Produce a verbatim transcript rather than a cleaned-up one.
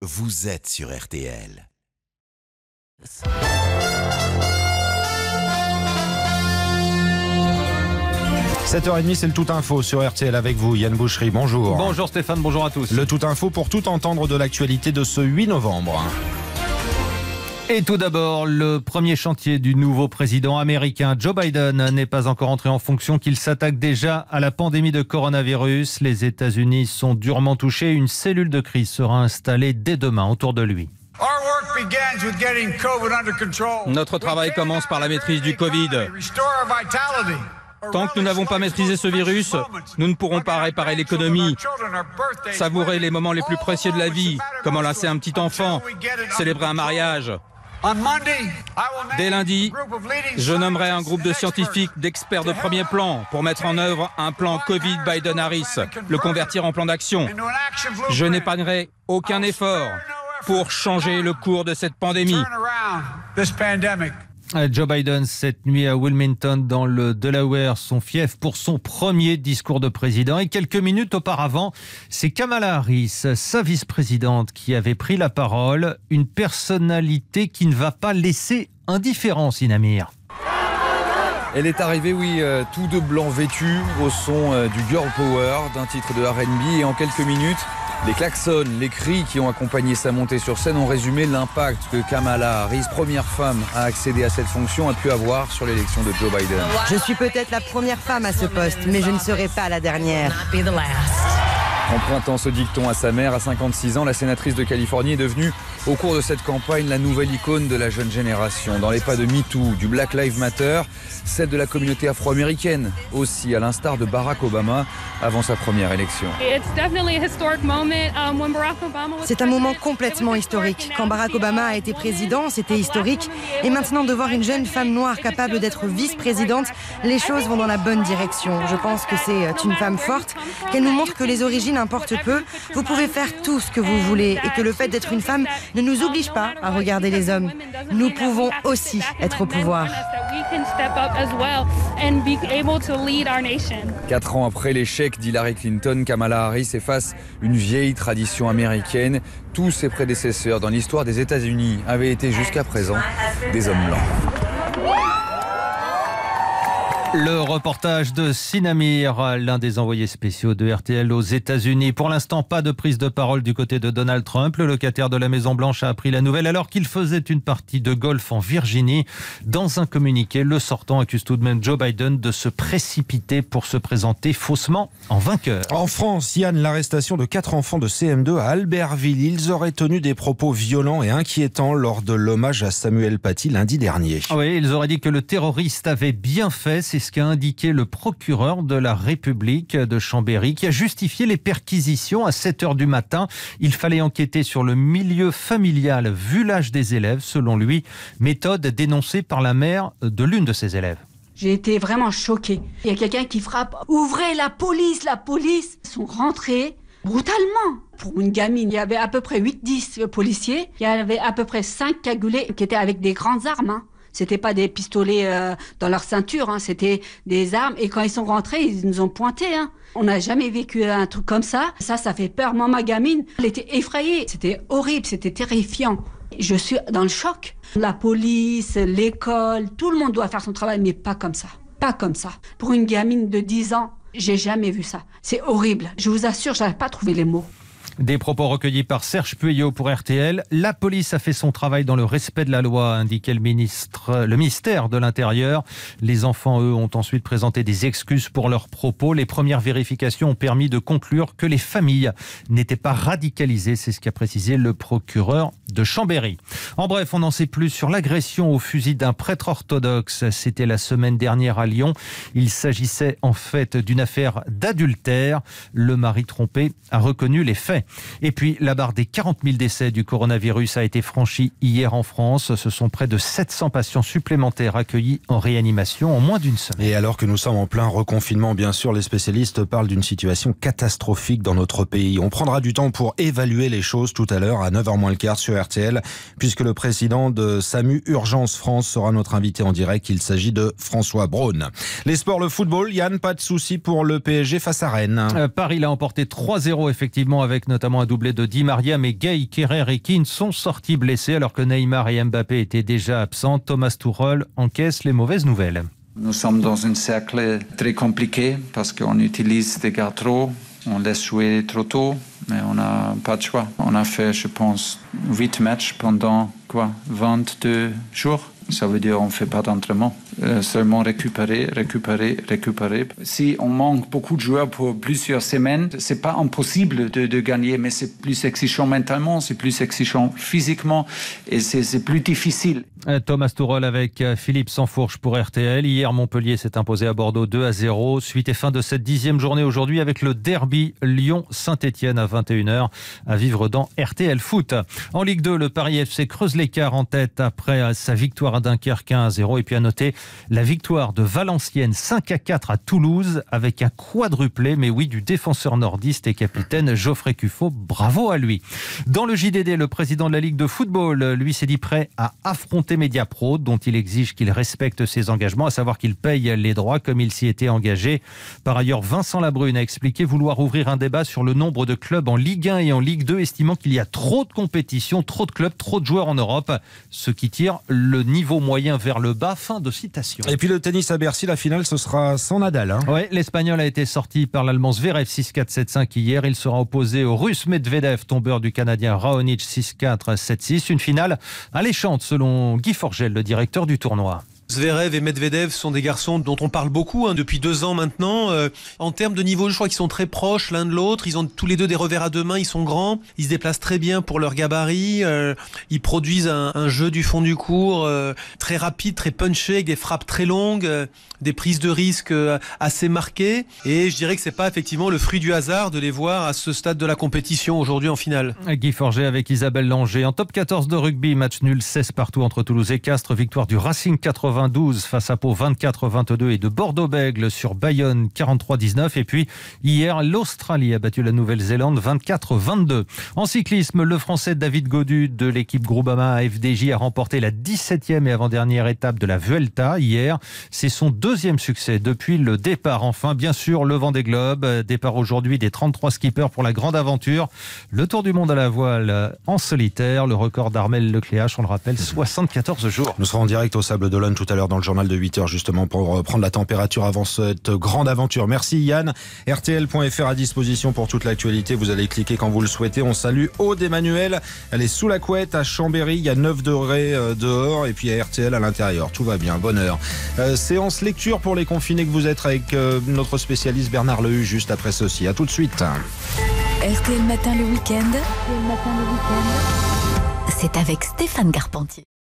vous êtes sur R T L. sept heures trente, c'est le Tout Info sur R T L avec vous, Yann Boucherie. Bonjour. Bonjour Stéphane, bonjour à tous. Le Tout Info pour tout entendre de l'actualité de ce huit novembre. Et tout d'abord, le premier chantier du nouveau président américain Joe Biden n'est pas encore entré en fonction, qu'il s'attaque déjà à la pandémie de coronavirus. Les États-Unis sont durement touchés. Une cellule de crise sera installée dès demain autour de lui. Notre travail commence par la maîtrise du Covid. Tant que nous n'avons pas maîtrisé ce virus, nous ne pourrons pas réparer l'économie, savourer les moments les plus précieux de la vie, comme enlacer un petit enfant, célébrer un mariage. Dès lundi, je nommerai un groupe de scientifiques, d'experts de premier plan pour mettre en œuvre un plan Covid Biden-Harris, le convertir en plan d'action. Je n'épargnerai aucun effort pour changer le cours de cette pandémie. Joe Biden, cette nuit à Wilmington, dans le Delaware, son fief, pour son premier discours de président. Et quelques minutes auparavant, c'est Kamala Harris, sa vice-présidente, qui avait pris la parole. Une personnalité qui ne va pas laisser indifférent, Sinamir. Elle est arrivée, oui, euh, tout de blanc vêtu, au son euh, du Girl Power, d'un titre de R and B. Et en quelques minutes, les klaxons, les cris qui ont accompagné sa montée sur scène ont résumé l'impact que Kamala Harris, première femme à accéder à cette fonction, a pu avoir sur l'élection de Joe Biden. Je suis peut-être la première femme à ce poste, mais je ne serai pas la dernière. Empruntant ce dicton à sa mère, à cinquante-six ans, la sénatrice de Californie est devenue, au cours de cette campagne, la nouvelle icône de la jeune génération. Dans les pas de MeToo, du Black Lives Matter, celle de la communauté afro-américaine, aussi à l'instar de Barack Obama avant sa première élection. C'est un moment complètement historique. Quand Barack Obama a été président, c'était historique. Et maintenant, de voir une jeune femme noire capable d'être vice-présidente, les choses vont dans la bonne direction. Je pense que c'est une femme forte, qu'elle nous montre que les origines importe peu, vous pouvez faire tout ce que vous voulez et que le fait d'être une femme ne nous oblige pas à regarder les hommes. Nous pouvons aussi être au pouvoir. Quatre ans après l'échec d'Hillary Clinton, Kamala Harris efface une vieille tradition américaine. Tous ses prédécesseurs dans l'histoire des États-Unis avaient été jusqu'à présent des hommes blancs. Le reportage de Sinamir, l'un des envoyés spéciaux de R T L aux États-Unis. Pour l'instant, pas de prise de parole du côté de Donald Trump. Le locataire de la Maison-Blanche a appris la nouvelle alors qu'il faisait une partie de golf en Virginie. Dans un communiqué, le sortant accuse tout de même Joe Biden de se précipiter pour se présenter faussement en vainqueur. En France, Yann, l'arrestation de quatre enfants de C M deux à Albertville. Ils auraient tenu des propos violents et inquiétants lors de l'hommage à Samuel Paty lundi dernier. Oui, ils auraient dit que le terroriste avait bien fait. C'est ce qu'a indiqué le procureur de la République de Chambéry, qui a justifié les perquisitions à sept heures du matin. Il fallait enquêter sur le milieu familial vu l'âge des élèves, selon lui, méthode dénoncée par la mère de l'une de ses élèves. J'ai été vraiment choquée. Il y a quelqu'un qui frappe. Ouvrez la police, la police. Ils sont rentrés brutalement. Pour une gamine, il y avait à peu près huit dix policiers. Il y avait à peu près cinq cagoulés qui étaient avec des grandes armes. Hein. C'était pas des pistolets euh, dans leur ceinture, hein. C'était des armes. Et quand ils sont rentrés, ils nous ont pointé. Hein. On n'a jamais vécu un truc comme ça. Ça, ça fait peur. Moi, ma gamine, elle était effrayée. C'était horrible, c'était terrifiant. Je suis dans le choc. La police, l'école, tout le monde doit faire son travail, mais pas comme ça. Pas comme ça. Pour une gamine de dix ans, j'ai jamais vu ça. C'est horrible. Je vous assure, je n'arrive pas à trouver les mots. Des propos recueillis par Serge Pueyo pour R T L. La police a fait son travail dans le respect de la loi, indiquait le ministre, le ministère de l'Intérieur. Les enfants, eux, ont ensuite présenté des excuses pour leurs propos. Les premières vérifications ont permis de conclure que les familles n'étaient pas radicalisées. C'est ce qu'a précisé le procureur de Chambéry. En bref, on n'en sait plus sur l'agression au fusil d'un prêtre orthodoxe. C'était la semaine dernière à Lyon. Il s'agissait en fait d'une affaire d'adultère. Le mari trompé a reconnu les faits. Et puis, la barre des quarante mille décès du coronavirus a été franchie hier en France. Ce sont près de sept cents patients supplémentaires accueillis en réanimation en moins d'une semaine. Et alors que nous sommes en plein reconfinement, bien sûr, les spécialistes parlent d'une situation catastrophique dans notre pays. On prendra du temps pour évaluer les choses tout à l'heure à neuf heures moins le quart sur R T L, puisque le président de SAMU Urgence France sera notre invité en direct. Il s'agit de François Braun. Les sports, le football, Yann, pas de souci pour le P S G face à Rennes. Euh, Paris l'a emporté trois zéro effectivement avec avec notamment un doublé de Di Maria, mais Gay, Kerrer et Keane sont sortis blessés alors que Neymar et Mbappé étaient déjà absents. Thomas Tuchel encaisse les mauvaises nouvelles. Nous sommes dans un cercle très compliqué parce qu'on utilise des gars trop, on laisse jouer trop tôt, mais on n'a pas de choix. On a fait, je pense, huit matchs pendant quoi, vingt-deux jours. Ça veut dire qu'on ne fait pas d'entraînement. Euh, seulement récupérer, récupérer, récupérer. Si on manque beaucoup de joueurs pour plusieurs semaines, c'est pas impossible de, de gagner, mais c'est plus exigeant mentalement, c'est plus exigeant physiquement et c'est, c'est plus difficile. Thomas Tuchel avec Philippe Sansfourche pour R T L. Hier, Montpellier s'est imposé à Bordeaux deux à zéro. Suite et fin de cette dixième journée aujourd'hui avec le derby Lyon-Saint-Etienne à vingt et une heures à vivre dans R T L Foot. En Ligue deux, le Paris F C creuse l'écart en tête après sa victoire à Dunkerque un à zéro. Et puis à noter la victoire de Valenciennes cinq à quatre à Toulouse avec un quadruplé, mais oui, du défenseur nordiste et capitaine Geoffrey Cuffot. Bravo à lui. Dans le J D D, le président de la Ligue de football, lui, s'est dit prêt à affronter Mediapro, dont il exige qu'il respecte ses engagements, à savoir qu'il paye les droits comme il s'y était engagé. Par ailleurs, Vincent Labrune a expliqué vouloir ouvrir un débat sur le nombre de clubs en Ligue un et en Ligue deux, estimant qu'il y a trop de compétition, trop de clubs, trop de joueurs en Europe, ce qui tire le niveau moyen vers le bas. Fin de citation. Et puis le tennis à Bercy, la finale, ce sera sans Nadal. Hein. Oui, l'Espagnol a été sorti par l'Allemand Zverev six quatre sept cinq hier. Il sera opposé au Russe Medvedev, tombeur du Canadien Raonic six quatre sept six. Une finale alléchante selon Guy Forgel, le directeur du tournoi. Zverev et Medvedev sont des garçons dont on parle beaucoup hein, depuis deux ans maintenant. Euh, en termes de niveau, je crois qu'ils sont très proches l'un de l'autre. Ils ont tous les deux des revers à deux mains, ils sont grands. Ils se déplacent très bien pour leur gabarit. Euh, ils produisent un, un jeu du fond du court euh, très rapide, très punché, avec des frappes très longues, euh, des prises de risque euh, assez marquées. Et je dirais que c'est pas effectivement le fruit du hasard de les voir à ce stade de la compétition aujourd'hui en finale. Guy Forget avec Isabelle Langer. En top quatorze de rugby, match nul seize partout entre Toulouse et Castres. Victoire du Racing quatre-vingt-douze face à Pau vingt-quatre à vingt-deux et de Bordeaux-Bègles sur Bayonne quarante-trois à dix-neuf. Et puis hier, l'Australie a battu la Nouvelle-Zélande vingt-quatre à vingt-deux. En cyclisme, le Français David Gaudu de l'équipe Groupama F D J a remporté la dix-septième et avant-dernière étape de la Vuelta hier. C'est son deuxième succès depuis le départ. Enfin, bien sûr, le Vendée Globe. Départ aujourd'hui des trente-trois skippers pour la grande aventure. Le Tour du monde à la voile en solitaire. Le record d'Armel Lecléache, on le rappelle, soixante-quatorze jours. Nous serons en direct au Sable d'Olonne tout à l'heure dans le journal de huit heures justement pour prendre la température avant cette grande aventure. Merci Yann. R T L point F R à disposition pour toute l'actualité. Vous allez cliquer quand vous le souhaitez. On salue Aude Emmanuel. Elle est sous la couette à Chambéry. Il y a neuf degrés dehors et puis à R T L à l'intérieur. Tout va bien. Bonne heure. Euh, séance lecture pour les confinés que vous êtes avec euh, notre spécialiste Bernard Lehu juste après ceci. À tout de suite. R T L Matin le week-end. R T L Matin le week-end. C'est avec Stéphane Carpentier.